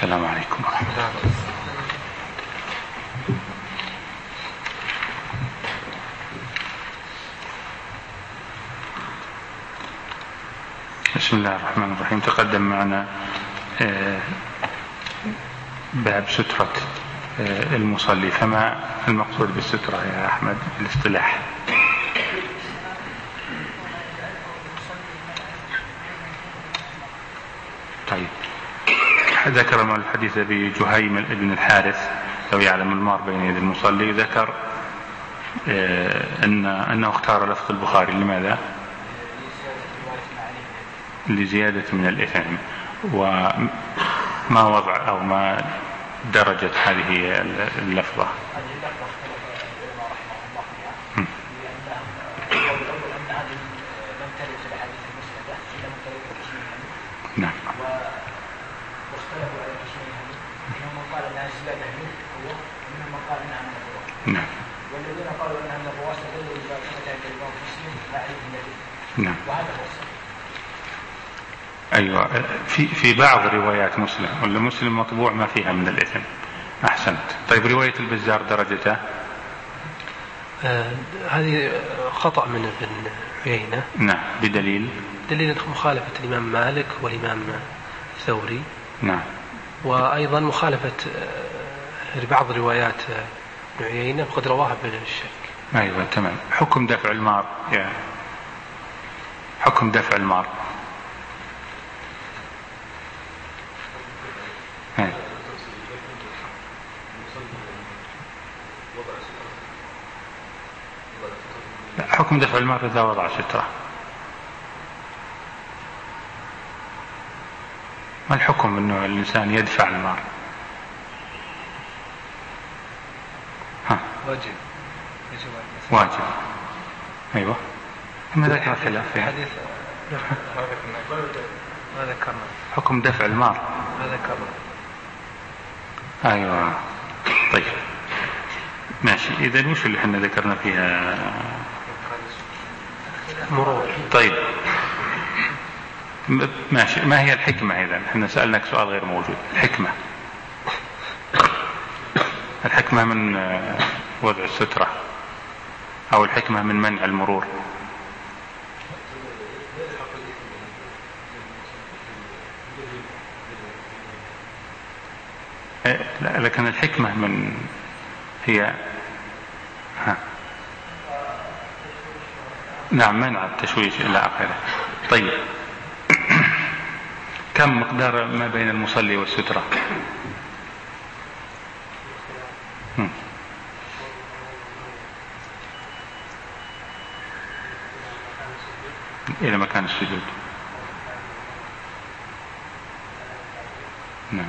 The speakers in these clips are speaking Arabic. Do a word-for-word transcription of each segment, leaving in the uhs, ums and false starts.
السلام عليكم ورحمة الله. بسم الله الرحمن الرحيم. تقدم معنا باب سترة المصلي، فما المقصود بالسترة يا أحمد بالاصطلاح؟ طيب، ذكر من الحديث بجهيم ابن الحارث لو يعلم المار بين يدي المصلي، ذكر أن أنه اختار لفظ البخاري. لماذا؟ لزيادة من الإثم. وما وضع أو ما درجة هذه اللفظة؟ نعم. واختلفوا على كشفها، منهم من قال انها زياده منه هو، ومنهم من قال انها من الرواة. نعم. والذين قالوا انها من الرواة استدلوا بما ثبت عند الامام مسلم عليه النبي. نعم. وهذا هو الصحيح. ايوه، في في بعض روايات مسلم، ولا مسلم مطبوع ما فيها من الاثم. احسنت. طيب، روايه البزار درجته؟ آه هذه خطأ من ابن عيينة. نعم. بدليل؟ دليل مخالفة الإمام مالك والإمام الثوري. نعم. وأيضا مخالفة بعض روايات ابن عيينة وقد رواها بالشك. أيوة تمام. حكم دفع المار يا حكم دفع المار. هاي. حكم دفع المار إذا وضع سترة. ما الحكم أنه الإنسان يدفع المار؟ ها. واجب. واجب. أيوة. ما ذكر خلاف فيها. ما ذكرنا. حكم دفع المار. ما ذكرنا. أيوة. طيب. ماشي. إذا وش اللي احنا ذكرنا فيها؟ مرور. طيب. ماشي. ما هي الحكمة إذن؟ احنا سألناك سؤال غير موجود. الحكمة الحكمة من وضع السترة أو الحكمة من منع المرور؟ لا، لكن الحكمة من هي ها. نعم، منع التشويش إلى آخره. طيب، كم مقدار ما بين المصلي والسترة؟ هم. إلى مكان السجود. نعم.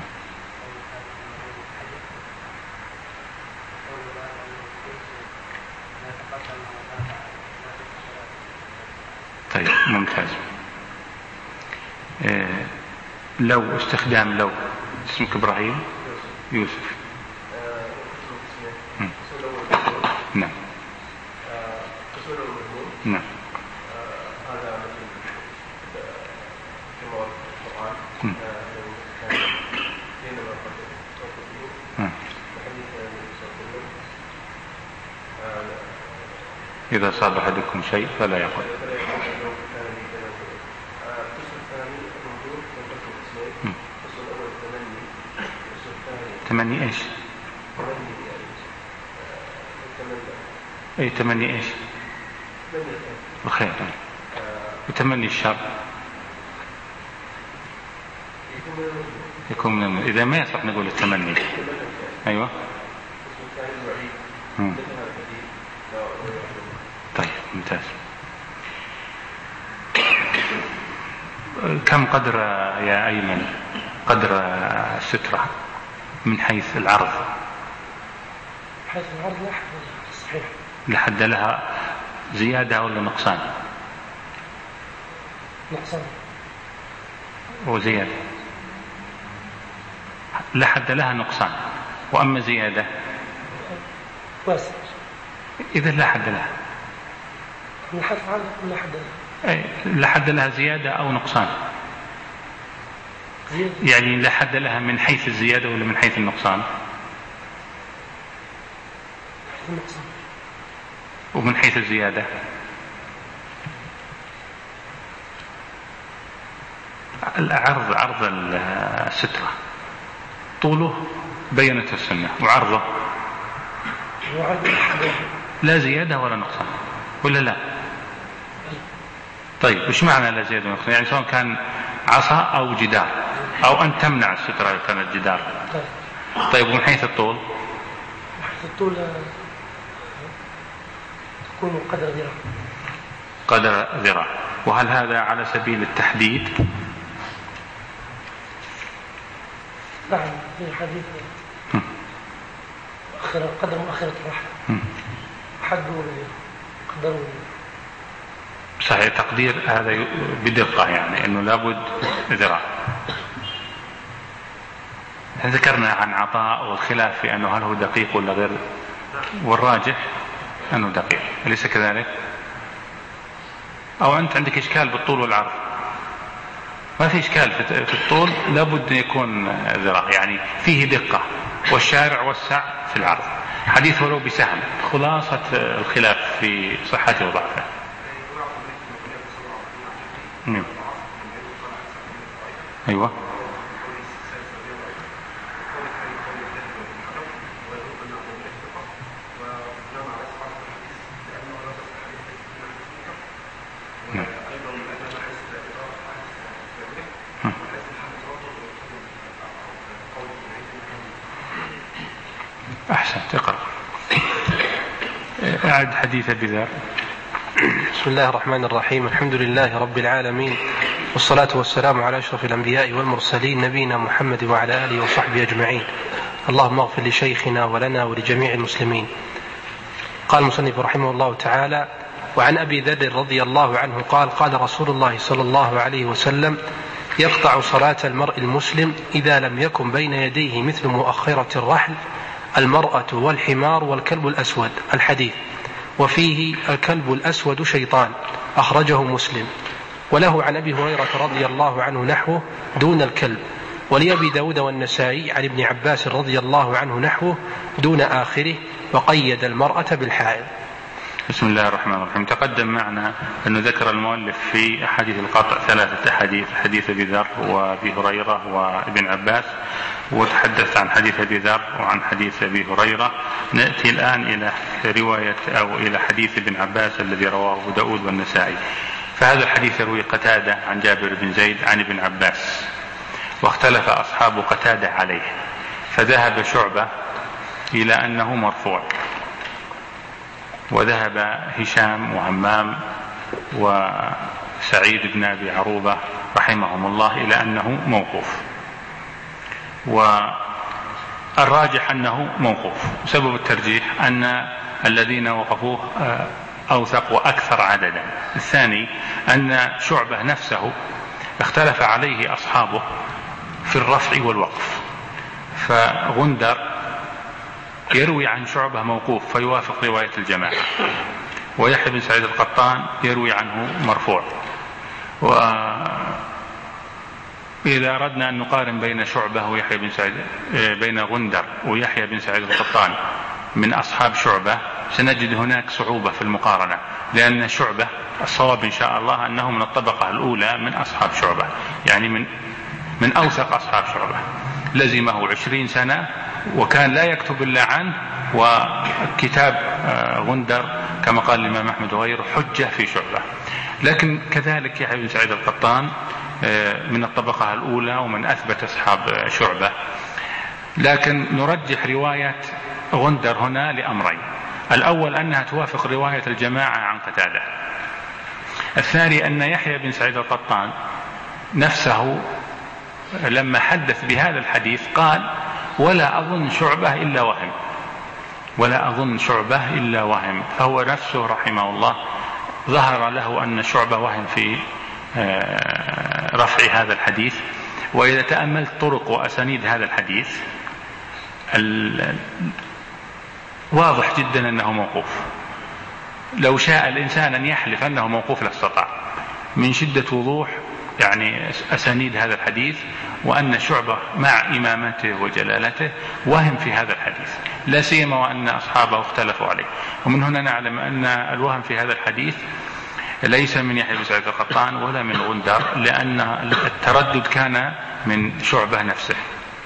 طيب، ممتاز. إيه لو استخدام لو اسمك إبراهيم يوسف. م. نعم. نعم. هذا كما القرآن إذا صاب أحدكم شيء فلا يقل. تمني ايش؟ اي تمني ايش؟ الخير. وتمني الشر يكون من اذا ما يصح نقول التمني. ايوه. مم. طيب، ممتاز. كم قدر يا أيمن قدر السترة من حيث العرض؟ حيث العرض لحد صحيح. لحد لها زيادة ولا نقصان؟ نقصان. وزيادة. لحد لها نقصان، وأما زيادة واسع. إذا لا حد لها. من حيث العرض لا حد لها. أي لا حد لها زيادة أو نقصان. يعني لا حد لها من حيث الزيادة ولا من حيث النقصان؟ النقصان. ومن حيث الزيادة؟ العرض، عرض السترة طوله بينت السنة، وعرضه لا زيادة ولا نقصان ولا لا؟ طيب وش معنى لا زيادة ولا نقصان؟ يعني سواء كان عصا أو جدار، أو أن تمنع السترة إذا كانت جدار. طيب ومن حيث الطول؟ من حيث الطول تكون قدر ذراع. قدر ذراع. وهل هذا على سبيل التحديد؟ نعم، في حديث مؤخر قدر مؤخرة الرحل حدوا قدروا. صحيح، تقدير هذا بدقة، يعني أنه لابد ذراع. ذكرنا عن عطاء والخلاف في أنه هل هو دقيق ولا غير، والراجح أنه دقيق، أليس كذلك؟ أو أنت عندك إشكال بالطول والعرض؟ ما في إشكال في الطول، لابد أن يكون ذراع، يعني فيه دقة، والشارع وسع في العرض. حديث ولو بسهم، خلاصة الخلاف في صحته وضعفه. أيوة. أحسن، تقرأ. أعد حديث أبي ذر. بسم الله الرحمن الرحيم. الحمد لله رب العالمين، والصلاة والسلام على أشرف الأنبياء والمرسلين، نبينا محمد وعلى آله وصحبه أجمعين. اللهم اغفر لشيخنا ولنا ولجميع المسلمين. قال المصنف رحمه الله تعالى: وعن أبي ذر رضي الله عنه قال: قال رسول الله صلى الله عليه وسلم: يقطع صلاة المرء المسلم إذا لم يكن بين يديه مثل مؤخرة الرحل المرأة والحمار والكلب الأسود. الحديث. وفيه: الكلب الأسود شيطان. أخرجه مسلم. وله عن أبي هريرة رضي الله عنه نحوه دون الكلب. ولأبي داود والنسائي عن ابن عباس رضي الله عنه نحوه دون آخره، وقيد المرأة بالحائض. بسم الله الرحمن الرحيم. تقدم معنا أنه ذكر المؤلف في أحاديث القطع ثلاثة أحاديث: حديث أبي ذر وأبي هريرة وابن عباس، وتحدث عن حديث أبي ذر وعن حديث أبي هريرة. نأتي الآن إلى رواية أو إلى حديث ابن عباس الذي رواه أبو داود والنسائي. فهذا الحديث يروي قتادة عن جابر بن زيد عن ابن عباس، واختلف أصحاب قتادة عليه، فذهب شعبة إلى أنه مرفوع، وذهب هشام وهمام وسعيد بن أبي عروبة رحمهم الله إلى أنه موقوف، والراجح أنه موقوف. سبب الترجيح أن الذين وقفوه أوثق وأكثر عددا. الثاني أن شعبة نفسه اختلف عليه أصحابه في الرفع والوقف، فغندر يروي عن شعبة موقوف فيوافق رواية الجماعة، ويحيى بن سعيد القطان يروي عنه مرفوع. وإذا أردنا أن نقارن بين شعبة ويحيى بن سعيد، بين غندر ويحيى بن سعيد القطان من أصحاب شعبة، سنجد هناك صعوبة في المقارنة، لأن شعبة الصواب إن شاء الله أنه من الطبقة الأولى من أصحاب شعبة، يعني من من أوثق أصحاب شعبة، لزمه عشرين سنة وكان لا يكتب إلا عنه، وكتاب غندر كما قال الإمام أحمد وغيره حجة في شعبة. لكن كذلك يحيى بن سعيد القطان من الطبقة الأولى ومن أثبت أصحاب شعبة. لكن نرجح رواية غندر هنا لأمرين: الأول أنها توافق رواية الجماعة عن قتادة، الثاني أن يحيى بن سعيد القطان نفسه لما حدث بهذا الحديث قال: ولا أظن شعبة إلا وهم، ولا أظن شعبة إلا وهم. فهو نفسه رحمه الله ظهر له أن شعبة وهم في رفع هذا الحديث. وإذا تأملت طرق وأسانيد هذا الحديث واضح جدا أنه موقوف. لو شاء الإنسان أن يحلف أنه موقوف لاستطاع، من شدة وضوح يعني أسانيد هذا الحديث، وأن شعبة مع إمامته وجلالته وهم في هذا الحديث، لا سيما وأن أصحابه اختلفوا عليه. ومن هنا نعلم أن الوهم في هذا الحديث ليس من يحيى بن سعيد القطان ولا من غندر، لأن التردد كان من شعبة نفسه.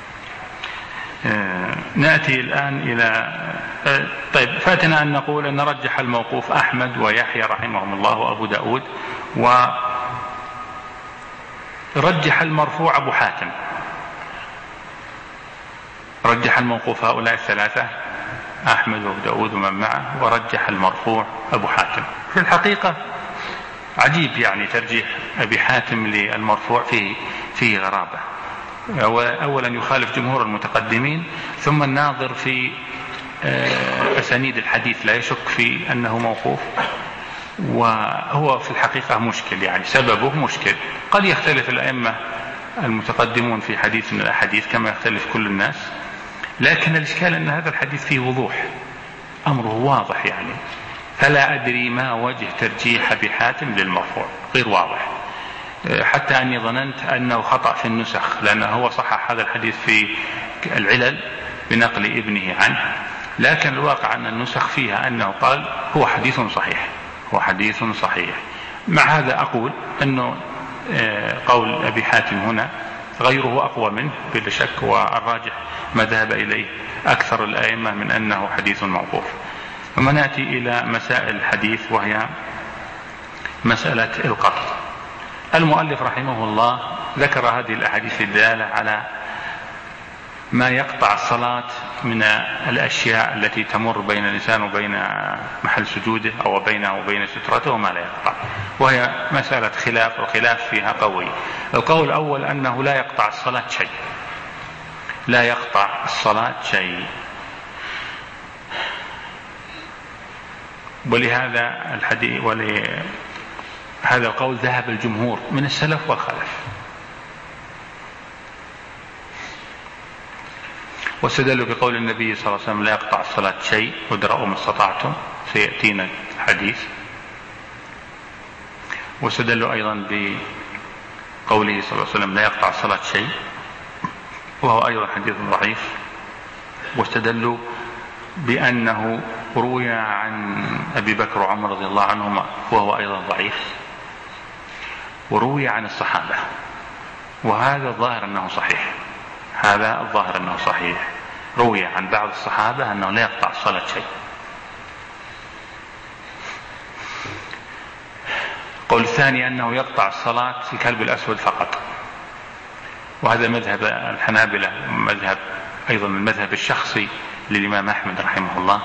نأتي الآن إلى طيب فاتنا أن نقول أن رجح الموقوف أحمد ويحيى رحمهم الله وأبو داود، ورجح المرفوع أبو حاتم. رجح الموقوف هؤلاء الثلاثة أحمد وأبو داود ومن معه، ورجح المرفوع أبو حاتم. في الحقيقة عجيب يعني ترجيح أبي حاتم للمرفوع فيه, فيه غرابة. أولا يخالف جمهور المتقدمين، ثم الناظر في أسانيد الحديث لا يشك في أنه موقوف، وهو في الحقيقة مشكل، يعني سببه مشكل. قد يختلف الأئمة المتقدمون في حديث من الأحاديث كما يختلف كل الناس، لكن الإشكال أن هذا الحديث فيه وضوح، أمره واضح يعني، فلا أدري ما وجه ترجيح أبي حاتم للمرفوع، غير واضح، حتى أني ظننت أنه خطأ في النسخ، لأنه هو صحح هذا الحديث في العلل بنقل ابنه عنه، لكن الواقع أن النسخ فيها أنه قال هو حديث صحيح، هو حديث صحيح. مع هذا أقول أنه قول أبي حاتم هنا غيره أقوى منه بلا شك، والراجح ما ذهب إليه أكثر الأئمة من أنه حديث موقوف. ثم نأتي إلى مسائل الحديث، وهي مسألة القطع. المؤلف رحمه الله ذكر هذه الأحاديث الدالة على ما يقطع الصلاة من الأشياء التي تمر بين الإنسان وبين محل سجوده أو بينه وبين سترته، وما لا يقطع، وهي مسألة خلاف، والخلاف فيها قوي. القول الأول أنه لا يقطع الصلاة شيء، لا يقطع الصلاة شيء، ولهذا الحديث ولهذا القول ذهب الجمهور من السلف والخلف، واستدلوا بقول النبي صلى الله عليه وسلم لا يقطع الصلاة شيء وادرأوا ما استطعتم، سيأتينا الحديث. واستدلوا أيضا بقوله صلى الله عليه وسلم لا يقطع الصلاة شيء، وهو أيضا حديث ضعيف. واستدلوا بأنه روي عن أبي بكر وعمر رضي الله عنهما، وهو أيضا ضعيف. وروي عن الصحابة، وهذا الظاهر أنه صحيح، هذا الظاهر أنه صحيح، روي عن بعض الصحابة أنه لا يقطع الصلاة شيء. قول الثاني أنه يقطع الصلاة في الكلب الأسود فقط، وهذا مذهب الحنابلة، مذهب أيضا المذهب الشخصي للإمام أحمد رحمه الله.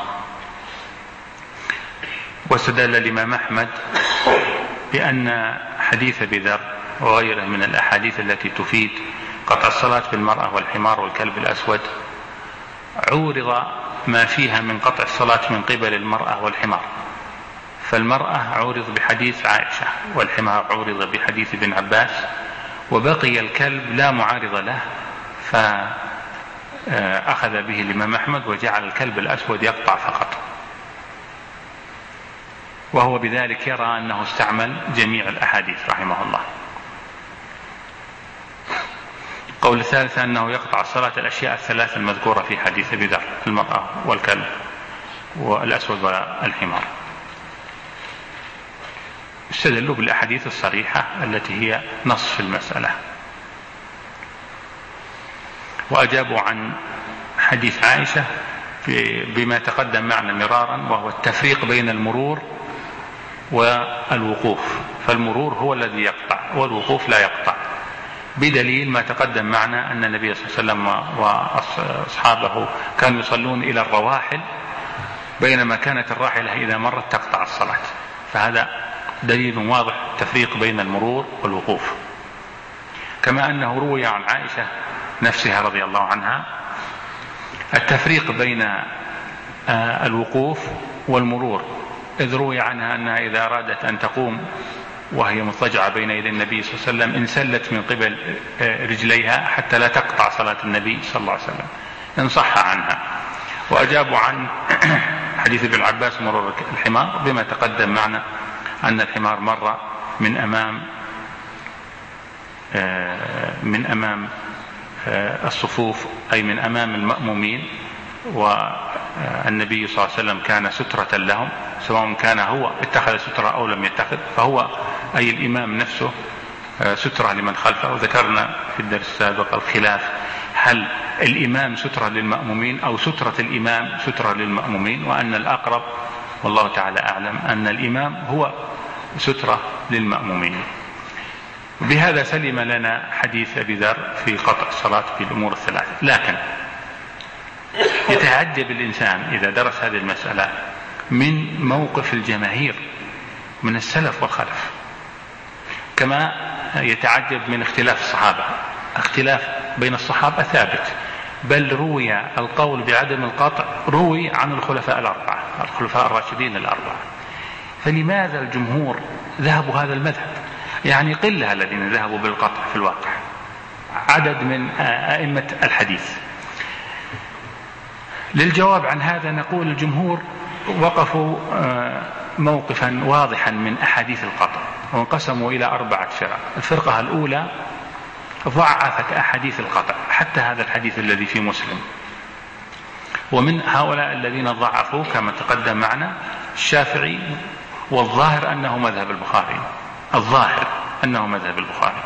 واستدل الإمام أحمد بأن حديث أبي ذر وغيره من الأحاديث التي تفيد قطع الصلاة بالمرأة والحمار والكلب الأسود عورض ما فيها من قطع الصلاة من قبل المرأة والحمار، فالمرأة عورض بحديث عائشة، والحمار عورض بحديث ابن عباس، وبقي الكلب لا معارض له، فأخذ به الإمام أحمد وجعل الكلب الأسود يقطع فقط، وهو بذلك يرى أنه استعمل جميع الأحاديث رحمه الله. قول الثالث أنه يقطع الصلاة الأشياء الثلاث المذكورة في حديث أبي ذر، المرأة والكلب والأسود والحمار. استدلوا بالأحاديث الصريحة التي هي نص في المسألة، وأجابوا عن حديث عائشة بما تقدم معنا مرارا، وهو التفريق بين المرور والوقوف، فالمرور هو الذي يقطع والوقوف لا يقطع، بدليل ما تقدم معنا أن النبي صلى الله عليه وسلم وأصحابه كانوا يصلون إلى الرواحل، بينما كانت الراحلة إذا مرت تقطع الصلاة، فهذا دليل واضح التفريق بين المرور والوقوف. كما أنه روي عن عائشة نفسها رضي الله عنها التفريق بين الوقوف والمرور، إذ روي عنها أنها إذا أرادت أن تقوم وهي مضطجعة بين يدي النبي صلى الله عليه وسلم انسلت من قبل رجليها حتى لا تقطع صلاة النبي صلى الله عليه وسلم، إن صح عنها. وأجابوا عن حديث ابن عباس مرور الحمار بما تقدم معنا أن الحمار مر من أمام من أمام الصفوف أي من أمام المأمومين، والنبي صلى الله عليه وسلم كان سترة لهم، سواء كان هو اتخذ سترة أو لم يتخذ، فهو أي الإمام نفسه سترة لمن خلفه. وذكرنا في الدرس السابق الخلاف، هل الإمام سترة للمأمومين أو سترة الإمام سترة للمأمومين، وأن الأقرب والله تعالى أعلم أن الإمام هو سترة للمأمومين. بهذا سلم لنا حديث أبي ذر في قطع الصلاة في الأمور الثلاثة. لكن يتعجب الإنسان إذا درس هذه المسألة من موقف الجماهير من السلف والخلف، كما يتعجب من اختلاف الصحابة. اختلاف بين الصحابة ثابت، بل روي القول بعدم القطع روي عن الخلفاء الأربعة الخلفاء الراشدين الأربعة. فلماذا الجمهور ذهبوا هذا المذهب؟ يعني قلة الذين ذهبوا بالقطع في الواقع، عدد من أئمة الحديث. للجواب عن هذا نقول الجمهور وقفوا موقفا واضحا من أحاديث القطع، وانقسموا إلى أربعة فرق. الفرقة الأولى ضعفت أحاديث القطع، حتى هذا الحديث الذي في مسلم. ومن هؤلاء الذين ضعفوا كما تقدم معنا الشافعي، والظاهر أنه مذهب البخاري الظاهر أنه مذهب البخاري.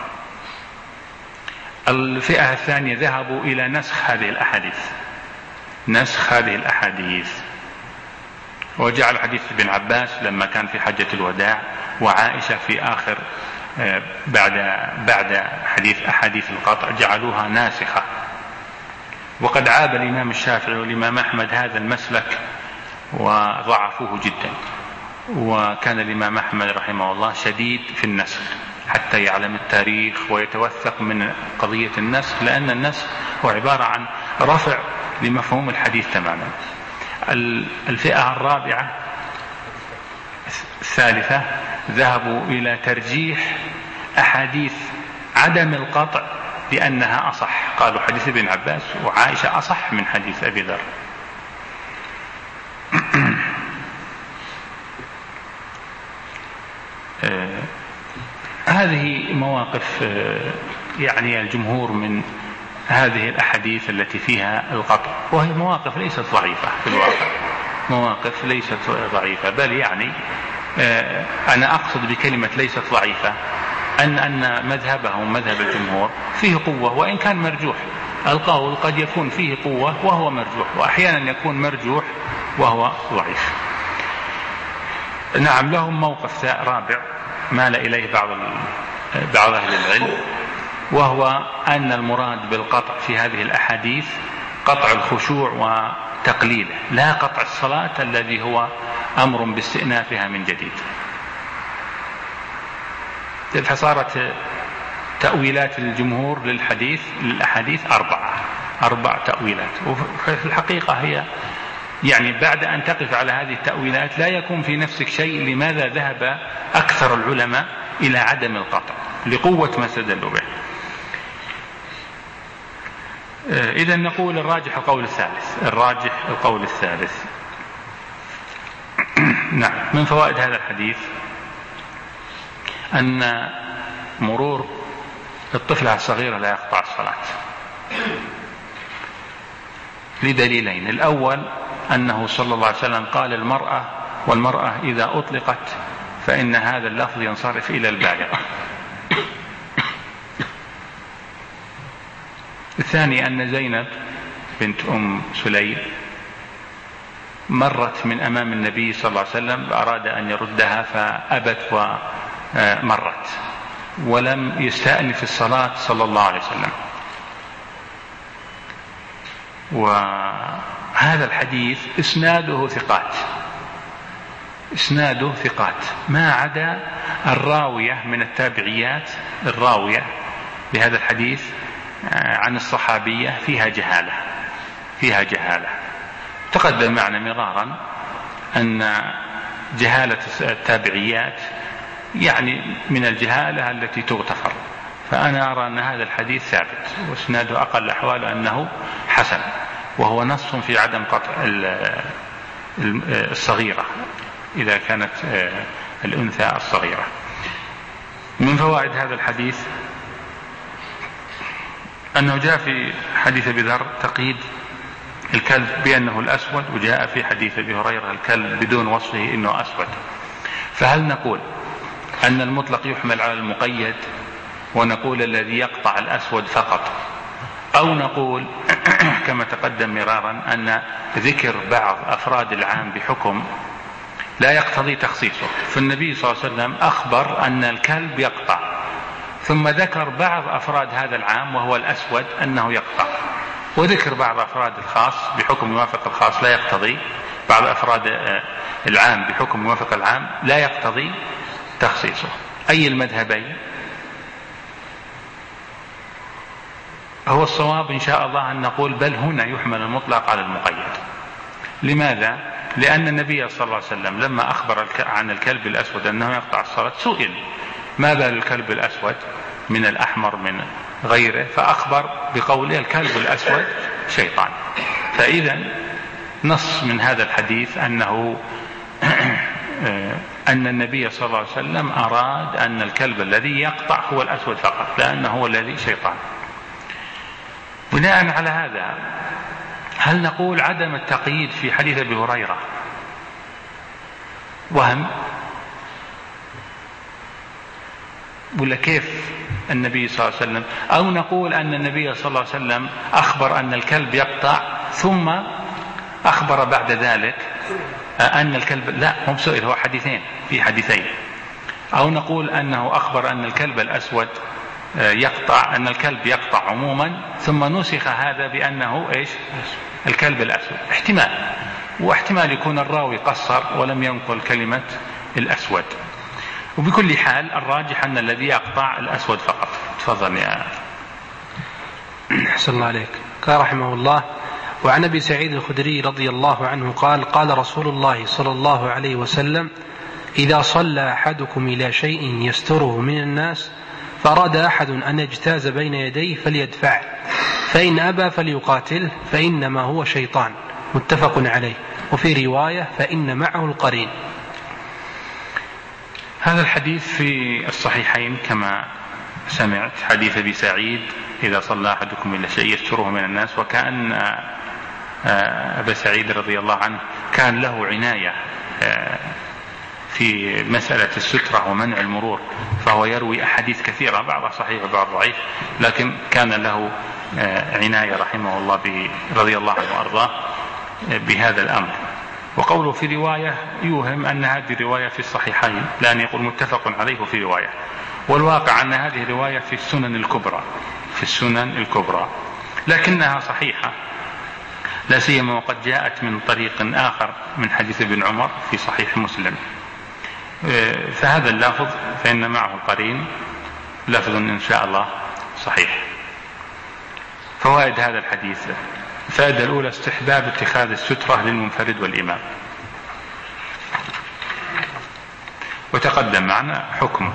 الفئة الثانية ذهبوا إلى نسخ هذه الأحاديث نسخ هذه الأحاديث وجعل حديث ابن عباس لما كان في حجة الوداع، وعائشة في آخر بعد بعد حديث أحاديث القطع، جعلوها ناسخة. وقد عاب الإمام الشافعي والإمام أحمد هذا المسلك وضعفوه جدا، وكان الإمام أحمد رحمه الله شديد في النسخ حتى يعلم التاريخ ويتوثق من قضية النسخ، لأن النسخ هو عبارة عن رفع لمفهوم الحديث تماما. الفئة الرابعة الثالثة ذهبوا إلى ترجيح أحاديث عدم القطع لأنها أصح، قالوا حديث ابن عباس وعائشة أصح من حديث أبي ذر. آه هذه مواقف آه يعني الجمهور من هذه الأحاديث التي فيها القطع، وهي مواقف ليست ضعيفة في الواقع، مواقف ليست ضعيفة، بل يعني آه أنا أقصد بكلمة ليست ضعيفة أن أن مذهبهم مذهب الجمهور فيه قوة وإن كان مرجوح. القول قد يكون فيه قوة وهو مرجوح، وأحيانا يكون مرجوح وهو ضعيف. نعم، لهم موقف رابع مال إليه بعض بعض أهل العلم، وهو أن المراد بالقطع في هذه الأحاديث قطع الخشوع وتقليله، لا قطع الصلاة الذي هو أمر باستئنافها من جديد. فصارت تأويلات الجمهور للحديث للأحاديث أربعة أربع تأويلات، وفي الحقيقة هي يعني بعد أن تقف على هذه التأويلات لا يكون في نفسك شيء لماذا ذهب أكثر العلماء إلى عدم القطع لقوة ما استدلوا به. إذا نقول الراجح القول الثالث الراجح القول الثالث نعم. من فوائد هذا الحديث أن مرور الطفلة الصغيرة لا يقطع الصلاة لدليلين. الأول أنه صلى الله عليه وسلم قال المرأة والمرأة إذا أطلقت فإن هذا اللفظ ينصرف إلى البالغة. الثاني أن زينب بنت أم سليم مرت من أمام النبي صلى الله عليه وسلم، أراد أن يردها فأبت ومرت ولم يستأنف الصلاة صلى الله عليه وسلم. وهذا الحديث إسناده ثقات إسناده ثقات ما عدا الراوية من التابعيات، الراوية بهذا الحديث عن الصحابية فيها جهالة فيها جهالة تقدم معنا مرارا أن جهالة التابعيات يعني من الجهالة التي تغتفر، فأنا أرى أن هذا الحديث ثابت واسناده أقل أحواله أنه حسن، وهو نص في عدم قطع الصغيرة إذا كانت الأنثى الصغيرة. من فوائد هذا الحديث أنه جاء في حديث أبي ذر تقييد الكلب بأنه الأسود، وجاء في حديث أبي هريرة الكلب بدون وصفه إنه أسود. فهل نقول أن المطلق يحمل على المقيد ونقول الذي يقطع الأسود فقط، أو نقول كما تقدم مرارا أن ذكر بعض أفراد العام بحكم لا يقتضي تخصيصه؟ فالنبي صلى الله عليه وسلم أخبر أن الكلب يقطع، ثم ذكر بعض أفراد هذا العام وهو الأسود أنه يقطع، وذكر بعض أفراد الخاص بحكم يوافق الخاص لا يقتضي، بعض أفراد العام بحكم يوافق العام لا يقتضي تخصيصه. أي المذهبين؟ هو الصواب إن شاء الله أن نقول بل هنا يحمل المطلق على المقيد. لماذا؟ لأن النبي صلى الله عليه وسلم لما أخبر عن الكلب الأسود أنه يقطع الصلاة سئل ما بال الكلب الأسود من الأحمر من غيره، فأخبر بقوله الكلب الأسود شيطان. فإذا نص من هذا الحديث أنه أن النبي صلى الله عليه وسلم أراد أن الكلب الذي يقطع هو الأسود فقط، لأنه هو الذي شيطان. بناء على هذا هل نقول عدم التقييد في حديث أبي هريرة وهم، ولا كيف النبي صلى الله عليه وسلم؟ أو نقول أن النبي صلى الله عليه وسلم أخبر أن الكلب يقطع ثم أخبر بعد ذلك أن الكلب لا، هم سئل، هو حديثين في حديثين. أو نقول أنه أخبر أن الكلب الأسود يقطع، أن الكلب يقطع عموما ثم نسخ هذا بأنه إيش؟ الكلب الأسود. احتمال، واحتمال يكون الراوي قصر ولم ينقل كلمة الأسود. وبكل حال الراجح أن الذي يقطع الأسود فقط. تفضل يا أحسن الله عليك. قال رحمه الله: وعن أبي سعيد الخدري رضي الله عنه قال: قال رسول الله صلى الله عليه وسلم: إذا صلى أحدكم إلى شيء يستره من الناس فأراد أحد أن يجتاز بين يديه فليدفع، فإن أبى فليقاتل، فإنما هو شيطان. متفق عليه. وفي رواية: فإن معه القرين. هذا الحديث في الصحيحين كما سمعت، حديث أبي سعيد: إذا صلى أحدكم إلى شيء يستره من الناس. وكأن أبا سعيد رضي الله عنه كان له عناية في مسألة السترة ومنع المرور، فهو يروي أحاديث كثيرة، بعضها صحيح وبعض ضعيف، لكن كان له عناية رحمه الله رضي الله عنه وأرضاه بهذا الأمر. وقوله في رواية يوهم أن هذه الرواية في الصحيحين، لأن يقول متفق عليه في رواية، والواقع أن هذه الرواية في السنن الكبرى في السنن الكبرى لكنها صحيحة، لا سيما وقد جاءت من طريق آخر من حديث ابن عمر في صحيح مسلم. فهذا اللفظ فإن معه القرين لفظ إن شاء الله صحيح. فوائد هذا الحديث: الفائدة الأولى استحباب اتخاذ السترة للمنفرد والإمام، وتقدم معنا حكمه.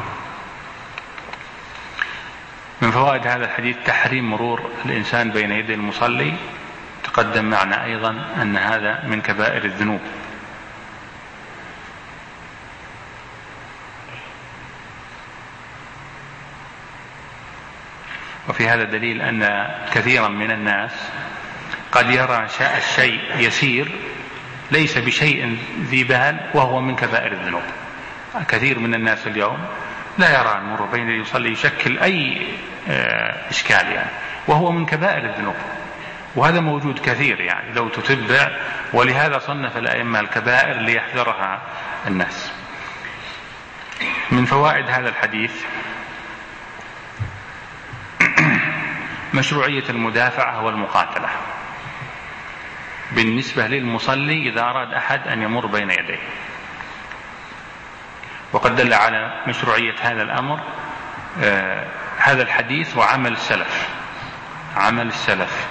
من فوائد هذا الحديث تحريم مرور الإنسان بين يدي المصلي، تقدم معنا أيضا أن هذا من كبائر الذنوب. وفي هذا دليل أن كثيرا من الناس قد يرى الشيء يسير ليس بشيء ذي بال وهو من كبائر الذنوب. كثير من الناس اليوم لا يرى المرور بين يصلي يشكل أي إشكال يعني، وهو من كبائر الذنوب، وهذا موجود كثير يعني لو تتبع. ولهذا صنف الأئمة الكبائر ليحذرها الناس. من فوائد هذا الحديث مشروعية المدافعة والمقاتلة بالنسبة للمصلي إذا أراد أحد أن يمر بين يديه. وقد دل على مشروعية هذا الأمر آه هذا الحديث وعمل السلف عمل السلف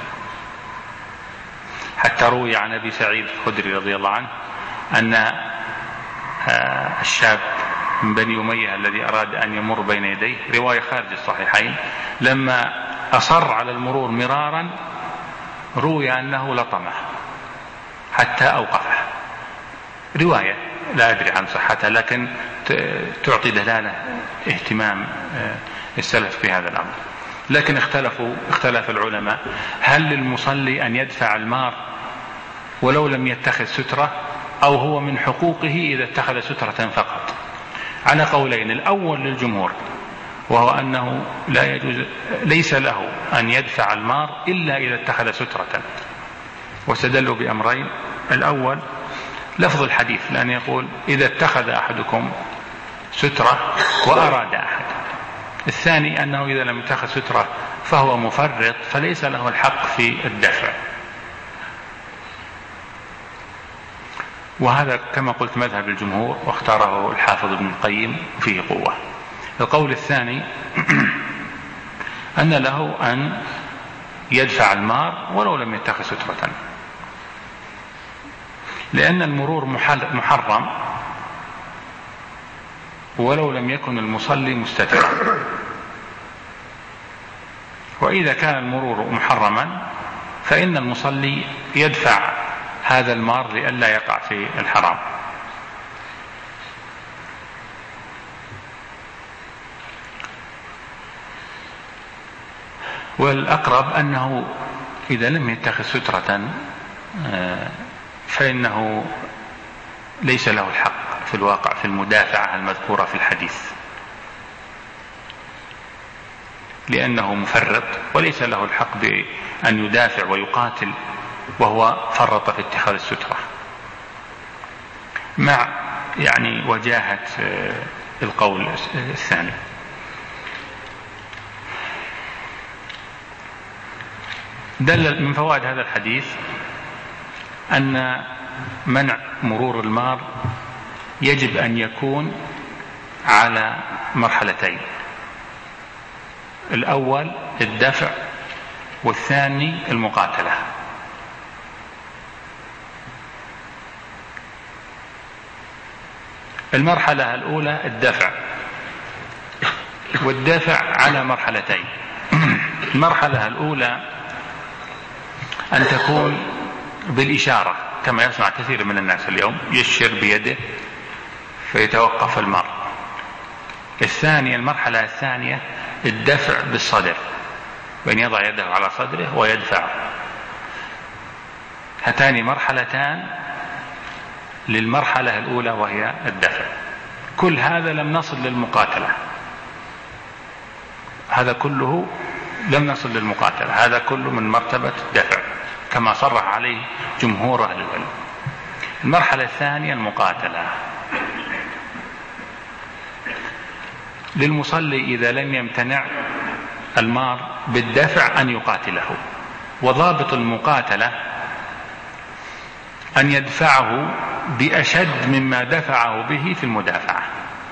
حتى روي عن أبي سعيد الخدري رضي الله عنه أن آه الشاب من بني أمية الذي أراد أن يمر بين يديه، رواية خارج الصحيحين، لما أصر على المرور مرارا روي أنه لطمه حتى أوقفه. رواية لا أدري عن صحتها، لكن تعطي دلالة اهتمام السلف في هذا الأمر. لكن اختلفوا اختلف العلماء هل للمصلي أن يدفع المار ولو لم يتخذ سترة، أو هو من حقوقه إذا اتخذ سترة فقط. على قولين، الأول للجمهور وهو أنه لا يجوز ليس له أن يدفع المار إلا إذا اتخذ سترة، واستدلوا بأمرين. الأول لفظ الحديث، لأن يقول إذا اتخذ أحدكم سترة وأراد أحد. الثاني أنه إذا لم يتخذ سترة فهو مفرط فليس له الحق في الدفع. وهذا كما قلت مذهب الجمهور، واختاره الحافظ ابن القيم فيه قوة. القول الثاني أن له أن يدفع المار ولو لم يتخذ سترة، لأن المرور محرم ولو لم يكن المصلي مستترا، وإذا كان المرور محرما فإن المصلي يدفع هذا المار لئلا يقع في الحرام. والأقرب أنه إذا لم يتخذ سترة فإنه ليس له الحق في الواقع في المدافعة المذكورة في الحديث، لأنه مفرط وليس له الحق بأن يدافع ويقاتل وهو فرط في اتخاذ السترة، مع يعني وجاهة القول الثاني. دل من فوائد هذا الحديث أن منع مرور المار يجب أن يكون على مرحلتين، الأول الدفع والثاني المقاتلة. المرحلة الأولى الدفع، والدفع على مرحلتين. المرحلة الأولى أن تكون بالإشارة كما يصنع كثير من الناس اليوم، يشير بيده فيتوقف المار. الثانية المرحلة الثانية الدفع بالصدر، بأن يضع يده على صدره ويدفع. هاتان مرحلتان للمرحلة الأولى وهي الدفع. كل هذا لم نصل للمقاتلة، هذا كله لم نصل للمقاتلة، هذا كله من مرتبة الدفع كما صرح عليه جمهور أهل العلم. المرحلة الثانية المقاتلة. للمصلي إذا لم يمتنع المار بالدفع أن يقاتله، وضابط المقاتلة أن يدفعه بأشد مما دفعه به في المدافعة،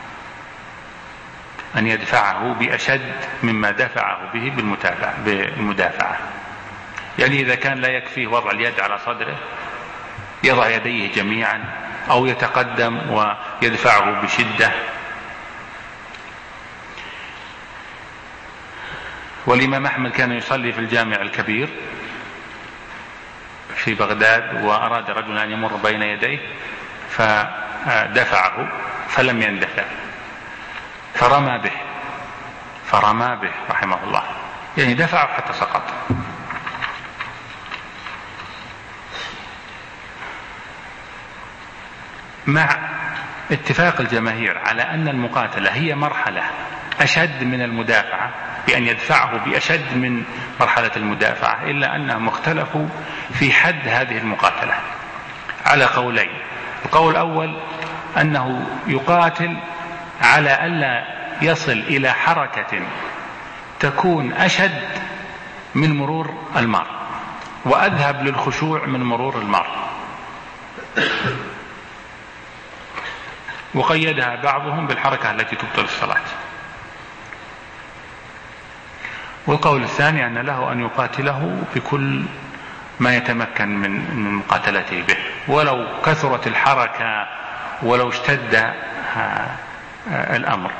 أن يدفعه بأشد مما دفعه به بالمدافعة. يعني إذا كان لا يكفيه وضع اليد على صدره يضع يديه جميعا، أو يتقدم ويدفعه بشدة. والإمام أحمد كان يصلي في الجامع الكبير في بغداد، وأراد رجل أن يمر بين يديه فدفعه فلم يندفع فرمى به فرمى به رحمه الله، يعني دفعه حتى سقط. مع اتفاق الجماهير على أن المقاتلة هي مرحلة أشد من المدافعة، بأن يدفعه بأشد من مرحلة المدافعة، إلا أنهم اختلفوا في حد هذه المقاتلة على قولين. القول الأول أنه يقاتل على ألا يصل إلى حركة تكون أشد من مرور المار وأذهب للخشوع من مرور المار، وقيدها بعضهم بالحركة التي تبطل الصلاة. والقول الثاني أن له أن يقاتله بكل ما يتمكن من مقاتلته به، ولو كثرت الحركة ولو اشتد الأمر.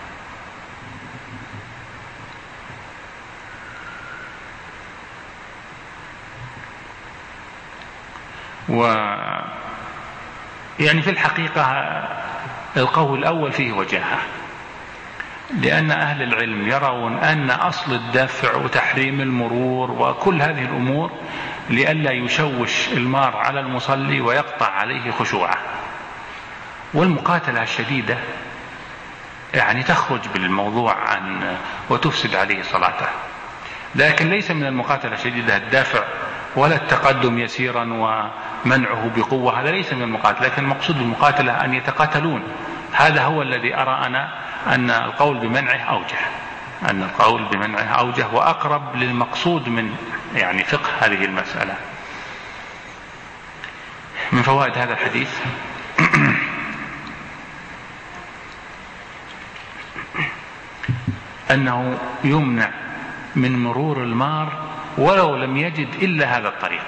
و يعني في الحقيقة القول الأول فيه وجاهة، لأن أهل العلم يرون أن أصل الدفع وتحريم المرور وكل هذه الأمور لئلا يشوش المار على المصلي ويقطع عليه خشوعه. والمقاتلة الشديدة يعني تخرج بالموضوع عن وتفسد عليه صلاته، لكن ليس من المقاتلة الشديدة الدافع ولا التقدم يسيرا ومنعه بقوة، هذا ليس من المقاتلة. لكن المقصود بالمقاتلة أن يتقاتلون، هذا هو الذي أرى أنا أن القول بمنعه أوجه، أن القول بمنعه أوجه وأقرب للمقصود من يعني فقه هذه المسألة. من فوائد هذا الحديث أنه يمنع من مرور المار ولو لم يجد إلا هذا الطريق،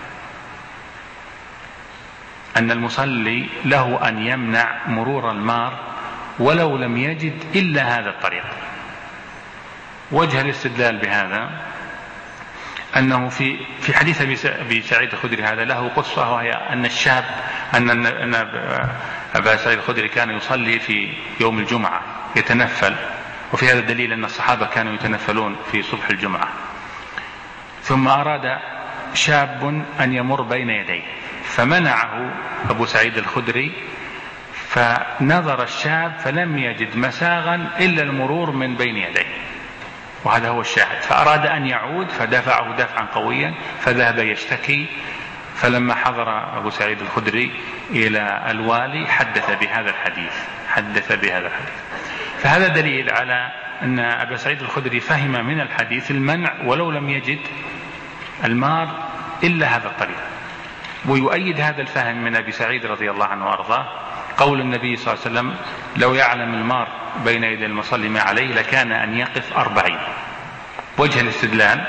أن المصلي له أن يمنع مرور المار ولو لم يجد إلا هذا الطريق. وجه الاستدلال بهذا أنه في في حديث أبي سعيد الخدري هذا له قصة، وهي أن الشاب أن أن أبا سعيد الخدري كان يصلي في يوم الجمعة يتنفل، وفي هذا دليل أن الصحابة كانوا يتنفلون في صبح الجمعة. ثم أراد شاب أن يمر بين يديه فمنعه أبو سعيد الخدري، فنظر الشاب فلم يجد مساغا إلا المرور من بين يديه، وهذا هو الشاهد. فأراد أن يعود فدفعه دفعا قويا فذهب يشتكي، فلما حضر أبو سعيد الخدري إلى الوالي حدث بهذا الحديث حدث بهذا الحديث فهذا دليل على أن أبا سعيد الخدري فهم من الحديث المنع ولو لم يجد المار إلا هذا الطريق. ويؤيد هذا الفهم من أبي سعيد رضي الله عنه وأرضاه قول النبي صلى الله عليه وسلم: لو يعلم المار بين يدي المصلي ما عليه لكان أن يقف أربعين. وجه الاستدلال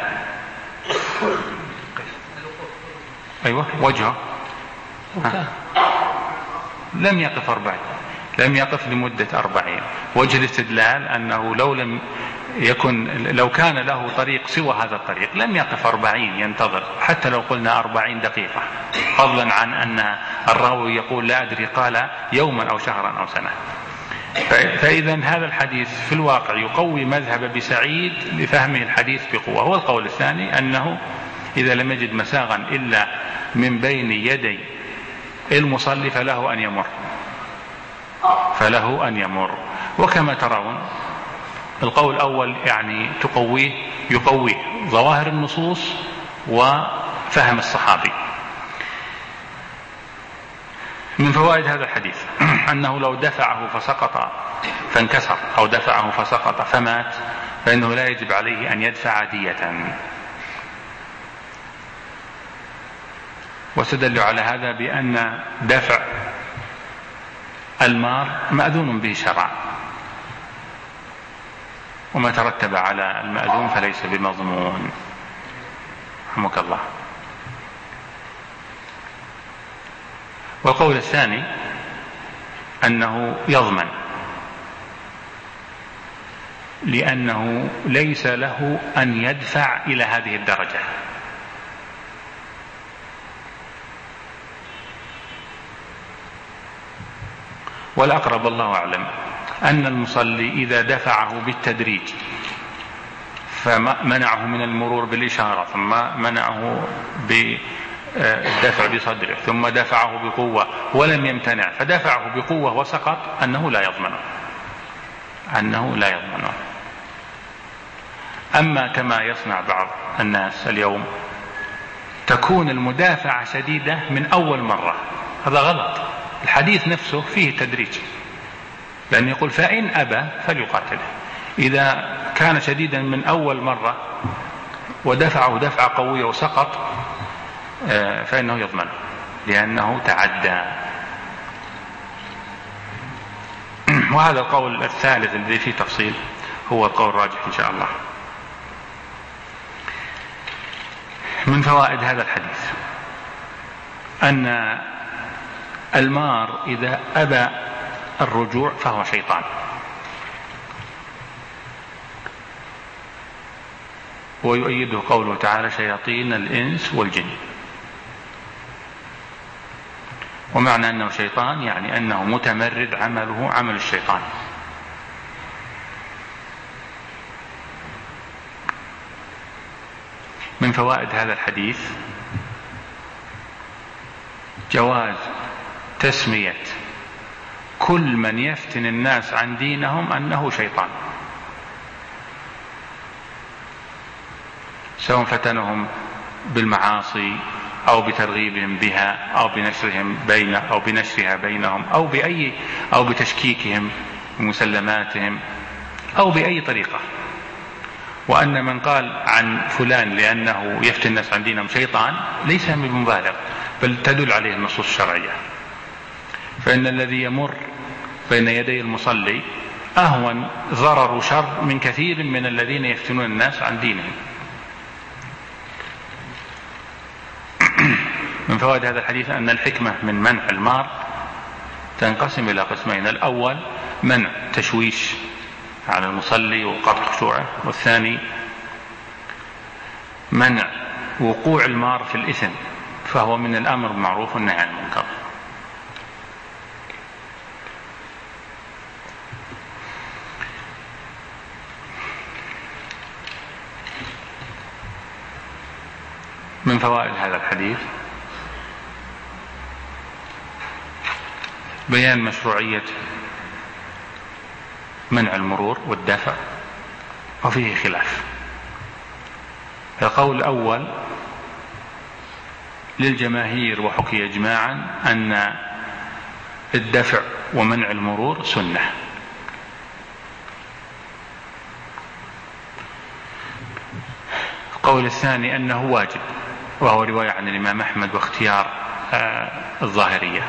أيوة وجهه لم يقف أربعين لم يقف لمدة أربعين. وجه الاستدلال أنه لو لم يكن لو كان له طريق سوى هذا الطريق لم يقف أربعين ينتظر، حتى لو قلنا أربعين دقيقة، فضلا عن أن الراوي يقول لا أدري قال يوما أو شهرا أو سنة. فإذا هذا الحديث في الواقع يقوي مذهب أبي سعيد لفهمه الحديث بقوة. هو القول الثاني أنه إذا لم يجد مساغا إلا من بين يدي المصلي فله أن يمر فله أن يمر وكما ترون القول الأول يعني تقويه يقويه ظواهر النصوص وفهم الصحابي. من فوائد هذا الحديث أنه لو دفعه فسقط فانكسر أو دفعه فسقط فمات فإنه لا يجب عليه أن يدفع دية. واستدلوا على هذا بأن دفع المار مأذون به شرعا، وما ترتب على المأذون فليس بمضمون. رحمك الله. والقول الثاني أنه يضمن، لأنه ليس له أن يدفع إلى هذه الدرجة. والأقرب الله أعلم أن المصلي إذا دفعه بالتدريج فمنعه من المرور بالإشارة ثم منعه بالدفع بصدره ثم دفعه بقوة ولم يمتنع فدفعه بقوة وسقط أنه لا يضمنه أنه لا يضمنه. أما كما يصنع بعض الناس اليوم تكون المدافعة شديدة من أول مرة، هذا غلط. الحديث نفسه فيه تدريج، لأن يقول فإن أبى فليقاتله. إذا كان شديدا من أول مرة ودفعه دفعة قوية وسقط فإنه يضمنه لأنه تعدى. وهذا القول الثالث الذي فيه تفصيل هو القول الراجح إن شاء الله. من فوائد هذا الحديث أن المار إذا أبى الرجوع فهو شيطان، ويؤيده قوله تعالى شياطين الإنس والجن. ومعنى أنه شيطان يعني أنه متمرد عمله عمل الشيطان. من فوائد هذا الحديث جواز تسمية كل من يفتن الناس عن دينهم أنه شيطان، سواء فتنهم بالمعاصي أو بترغيبهم بها أو بنشرهم بين أو بنشرها بينهم أو بأي أو بتشكيكهم بمسلماتهم أو بأي طريقة. وأن من قال عن فلان لأنه يفتن الناس عن دينهم شيطان ليس بمبالغ، بل تدل عليه النصوص الشرعية. فإن الذي يمر بين يدي المصلي أهون ضرر وشر من كثير من الذين يفتنون الناس عن دينهم. من فوائد هذا الحديث أن الحكمة من منع المار تنقسم إلى قسمين: الأول منع تشويش على المصلي وقطع خشوعه، والثاني منع وقوع المار في الإثم، فهو من الأمر بالمعروف والنهي عن المنكر. من فوائد هذا الحديث بيان مشروعية منع المرور والدفع، وفيه خلاف. القول الأول للجماهير وحكي إجماعا أن الدفع ومنع المرور سنة. القول الثاني أنه واجب، وهو رواية عن الإمام أحمد واختيار آه الظاهرية.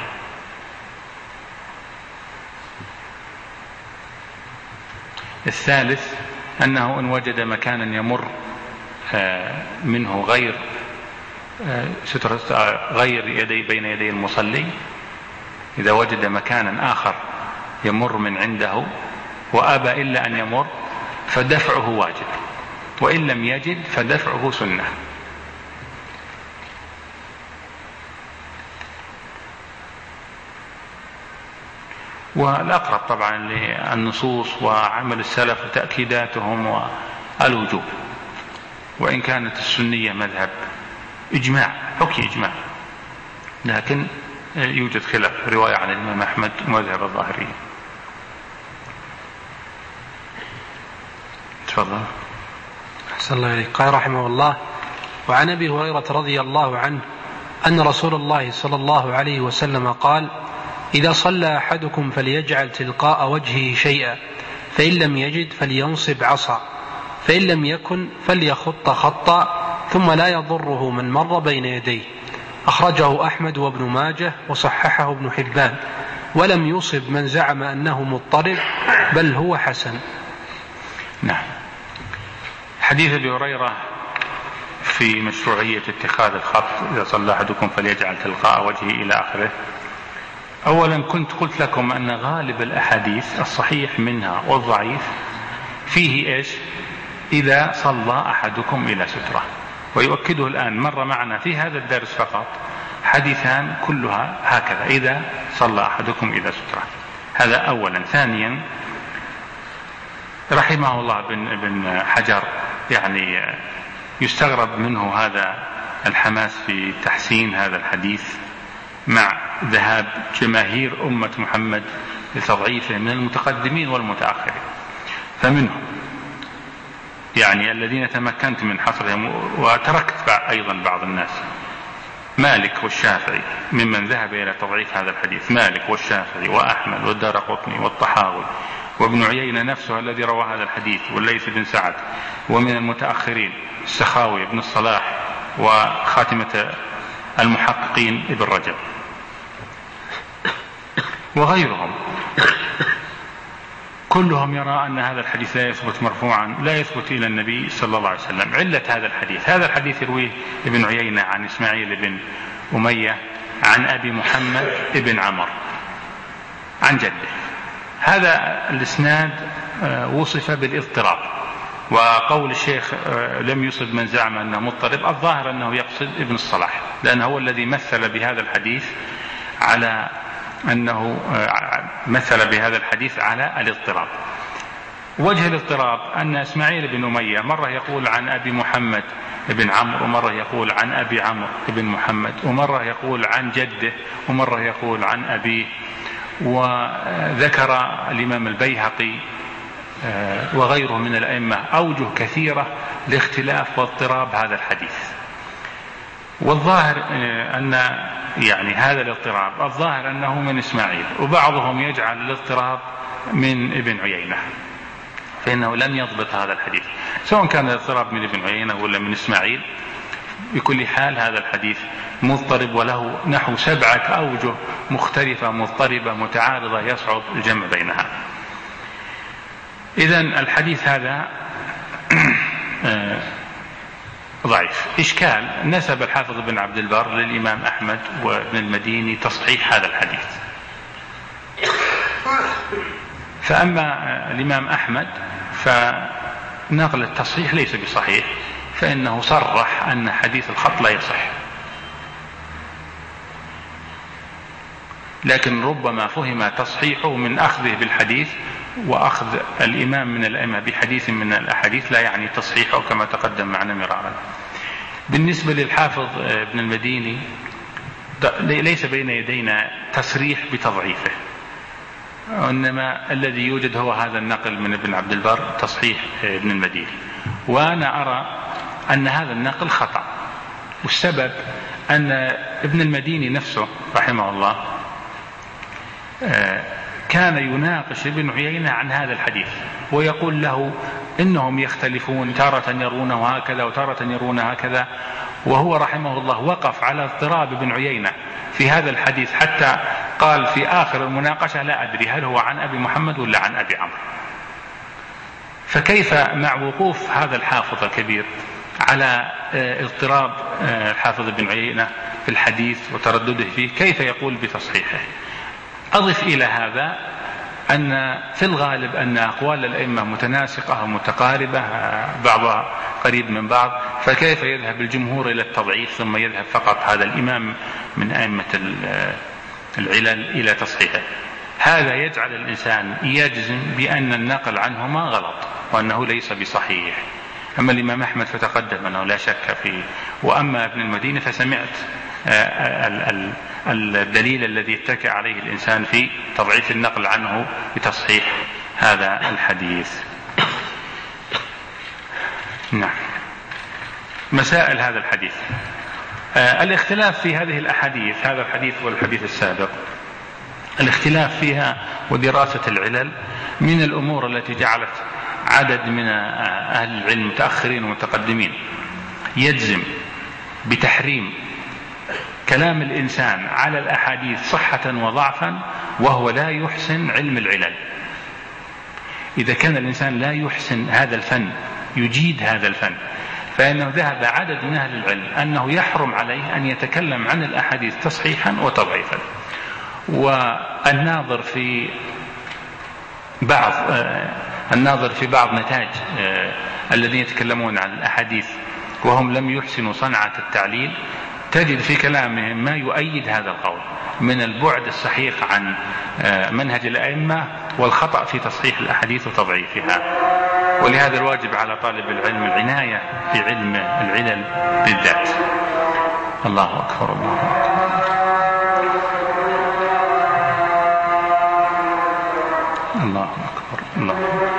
الثالث أنه إن وجد مكانا يمر آه منه غير آه سترة آه غير يدي بين يدي المصلي، إذا وجد مكانا آخر يمر من عنده وأبى إلا أن يمر فدفعه واجب، وإن لم يجد فدفعه سنة. والأقرب طبعا للنصوص وعمل السلف وتأكيداتهم والوجوب، وإن كانت السنية مذهب إجماع حكي إجماع، لكن يوجد خلاف رواية عن الإمام أحمد مذهب الظاهرية. تفضل. أحسن الله إليك. قال رحمه الله: وعن أبي هريرة رضي الله عنه أن رسول الله صلى الله عليه وسلم قال: إذا صلى أحدكم فليجعل تلقاء وجهه شيئا، فإن لم يجد فلينصب عصا، فإن لم يكن فليخط خطا، ثم لا يضره من مر بين يديه. أخرجه أحمد وابن ماجه وصححه ابن حبان، ولم يصب من زعم أنه مضطرب، بل هو حسن. نعم. حديث أبي هريرة في مشروعية اتخاذ الخط إذا صلى أحدكم فليجعل تلقاء وجهه إلى آخره. أولا كنت قلت لكم أن غالب الأحاديث الصحيح منها والضعيف فيه إيش؟ إذا صلى أحدكم إلى سترة. ويؤكده الآن مر معنا في هذا الدرس فقط حديثان كلها هكذا: إذا صلى أحدكم إلى سترة. هذا أولا. ثانيا رحمه الله بن, بن حجر يعني يستغرب منه هذا الحماس في تحسين هذا الحديث مع ذهاب جماهير أمة محمد لتضعيفه من المتقدمين والمتأخرين. فمنهم يعني الذين تمكنت من حصرهم وتركت أيضا بعض الناس: مالك والشافعي ممن ذهب إلى تضعيف هذا الحديث، مالك والشافعي وأحمد والدارقطني والطحاوي وابن عيينة نفسه الذي روى هذا الحديث، والليث بن سعد، ومن المتأخرين السخاوي ابن الصلاح وخاتمة المحققين ابن رجب وغيرهم، كلهم يرى أن هذا الحديث لا يثبت مرفوعا، لا يثبت إلى النبي صلى الله عليه وسلم. علة هذا الحديث: هذا الحديث يرويه ابن عيينة عن إسماعيل بن أمية عن أبي محمد ابن عمر عن جده. هذا الإسناد وصف بالاضطراب، وقول الشيخ لم يصب من زعم أنه مضطرب الظاهر أنه يقصد ابن الصلاح، لأنه هو الذي مثل بهذا الحديث على أنه مثل بهذا الحديث على الاضطراب. وجه الاضطراب أن إسماعيل بن أمية مرة يقول عن أبي محمد بن عمرو، ومرة يقول عن أبي عمرو بن محمد، ومرة يقول عن جده، ومرة يقول عن أبيه. وذكر الإمام البيهقي وغيره من الأئمة أوجه كثيرة لاختلاف واضطراب هذا الحديث. والظاهر أن يعني هذا الاضطراب الظاهر أنه من إسماعيل، وبعضهم يجعل الاضطراب من ابن عيينة، فإنه لم يضبط هذا الحديث سواء كان الاضطراب من ابن عيينة ولا من إسماعيل. بكل حال هذا الحديث مضطرب، وله نحو سبعة أوجه مختلفة مضطربة متعارضة يصعب الجمع بينها. إذن الحديث هذا ضعيف. إشكال نسب الحافظ بن عبد البر للإمام أحمد وابن المديني تصحيح هذا الحديث، فأما الإمام أحمد فنقل التصحيح ليس بصحيح، فإنه صرح أن حديث الخط لا يصح، لكن ربما فهم تصحيحه من أخذه بالحديث، وأخذ الإمام من الأئمة بحديث من الأحاديث لا يعني تصحيحه كما تقدم معنا مرارا. بالنسبة للحافظ ابن المديني ليس بين يدينا تصريح بتضعيفه، وإنما الذي يوجد هو هذا النقل من ابن عبد البر تصحيح ابن المديني، وأنا أرى أن هذا النقل خطأ. والسبب أن ابن المديني نفسه رحمه الله كان يناقش ابن عيينة عن هذا الحديث ويقول له إنهم يختلفون، تارة يرونه هكذا وتارة يرونه هكذا، وهو رحمه الله وقف على اضطراب ابن عيينة في هذا الحديث حتى قال في آخر المناقشة لا أدري هل هو عن أبي محمد ولا عن أبي عمرو. فكيف مع وقوف هذا الحافظ الكبير على اضطراب الحافظ ابن عيينة في الحديث وتردده فيه، كيف يقول بتصحيحه؟ أضف إلى هذا أن في الغالب أن أقوال الأئمة متناسقة ومتقاربة بعضها قريب من بعض، فكيف يذهب الجمهور إلى التضعيف ثم يذهب فقط هذا الإمام من أئمة العلل إلى تصحيحه؟ هذا يجعل الإنسان يجزم بأن النقل عنهما غلط وأنه ليس بصحيح. أما الإمام أحمد فتقدم أنه لا شك فيه، وأما ابن المديني فسمعت الدليل الذي يتكئ عليه الإنسان في تضعيف النقل عنه بتصحيح هذا الحديث. نعم. مسائل هذا الحديث، الاختلاف في هذه الأحاديث، هذا الحديث والحديث السابق، الاختلاف فيها ودراسة العلل من الأمور التي جعلت عدد من أهل العلم متأخرين ومتقدمين يجزم بتحريم كلام الإنسان على الأحاديث صحة وضعفا وهو لا يحسن علم العلل. إذا كان الإنسان لا يحسن هذا الفن، يجيد هذا الفن، فإنه ذهب عدد من أهل العلم أنه يحرم عليه أن يتكلم عن الأحاديث تصحيحا وتضعيفا. والناظر في بعض الناظر في بعض نتاج الذين يتكلمون عن الأحاديث وهم لم يحسنوا صنعة التعليل، تجد في كلامهم ما يؤيد هذا القول من البعد الصحيح عن منهج الأئمة والخطأ في تصحيح الأحاديث وتضعيفها. ولهذا الواجب على طالب العلم العناية بعلم العلل بالذات. الله أكبر، الله أكبر، الله أكبر، الله أكبر.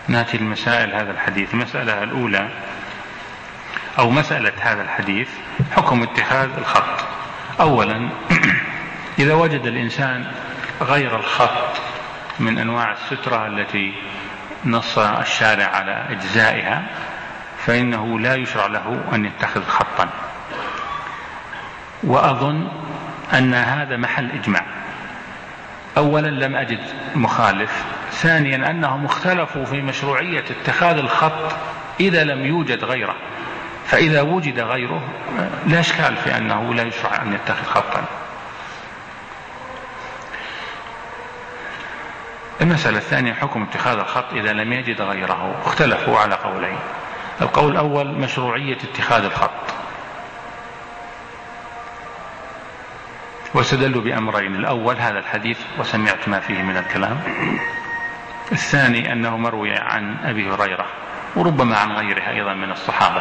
نأتي لمسائل هذا الحديث. المسألة الأولى أو مسألة هذا الحديث حكم اتخاذ الخط. أولا إذا وجد الإنسان غير الخط من أنواع السترة التي نص الشارع على إجزائها فإنه لا يشرع له أن يتخذ خطا، وأظن أن هذا محل إجماع. أولا لم أجد مخالف، ثانيا أنهم اختلفوا في مشروعية اتخاذ الخط إذا لم يوجد غيره، فإذا وجد غيره لا إشكال في أنه لا يشرع أن يتخذ خطا. المسألة الثانية حكم اتخاذ الخط إذا لم يجد غيره. اختلفوا على قولين. القول الأول مشروعية اتخاذ الخط، واستدلوا بأمرين: الأول هذا الحديث وسمعت ما فيه من الكلام، الثاني أنه مروي عن أبي هريرة وربما عن غيره أيضا من الصحابة.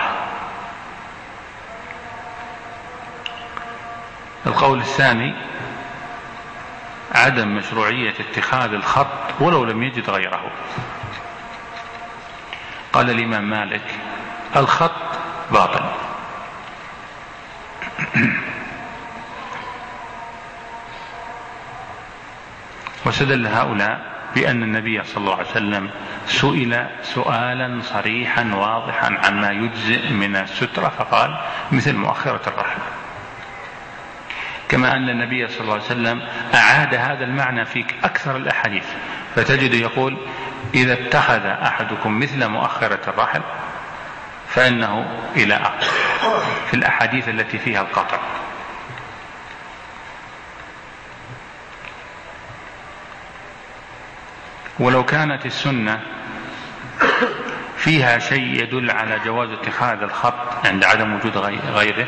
القول الثاني عدم مشروعية اتخاذ الخط ولو لم يجد غيره. قال الإمام مالك: الخط باطل. واستدل هؤلاء بأن النبي صلى الله عليه وسلم سئل سؤالا صريحا واضحا عما يجزئ من السترة فقال: مثل مؤخرة الرحل. كما أن النبي صلى الله عليه وسلم أعاد هذا المعنى في أكثر الأحاديث، فتجد يقول: إذا اتخذ أحدكم مثل مؤخرة الرحل فإنه إلى آخر، في الأحاديث التي فيها القطع. ولو كانت السنة فيها شيء يدل على جواز اتخاذ الخط عند عدم وجود غيره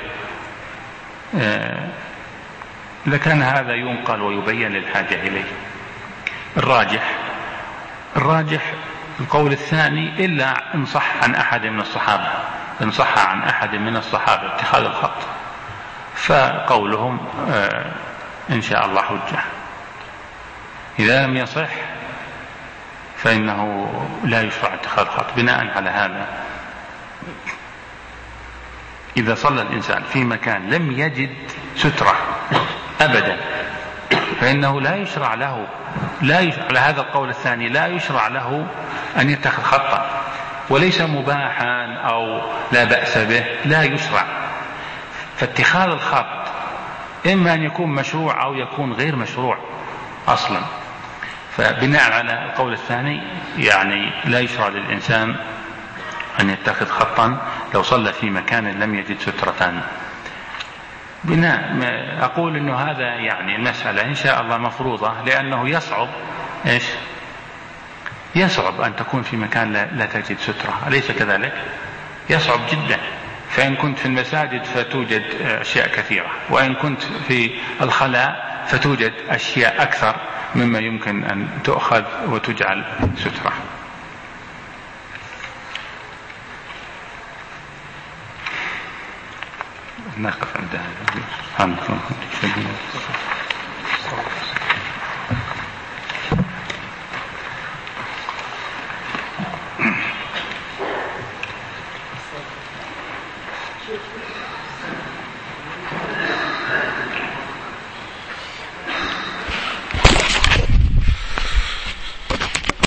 لكان هذا ينقل ويبين للحاجة إليه. الراجح الراجح القول الثاني، إلا إن صح عن أحد من الصحابة، إن صح عن أحد من الصحابة اتخاذ الخط فقولهم إن شاء الله حجة. إذا لم يصح فإنه لا يشرع اتخاذ الخط. بناء على هذا إذا صلى الإنسان في مكان لم يجد سترة أبدا فإنه لا يشرع له لا يشرع على هذا القول الثاني لا يشرع له أن يتخذ خطا، وليس مباحا أو لا بأس به، لا يشرع. فاتخاذ الخط إما أن يكون مشروع أو يكون غير مشروع أصلا. فبناء على القول الثاني يعني لا يشرع للإنسان أن يتخذ خطا لو صلى في مكان لم يجد سترة. بناء أقول أنه هذا يعني المسألة إن شاء الله مفروضة، لأنه يصعب إيش يصعب أن تكون في مكان لا, لا تجد سترة، أليس كذلك؟ يصعب جدا. فإن كنت في المساجد فتوجد أشياء كثيرة، وإن كنت في الخلاء فتوجد أشياء أكثر مما يمكن أن تؤخذ وتجعل سترة. نقف عند هذا.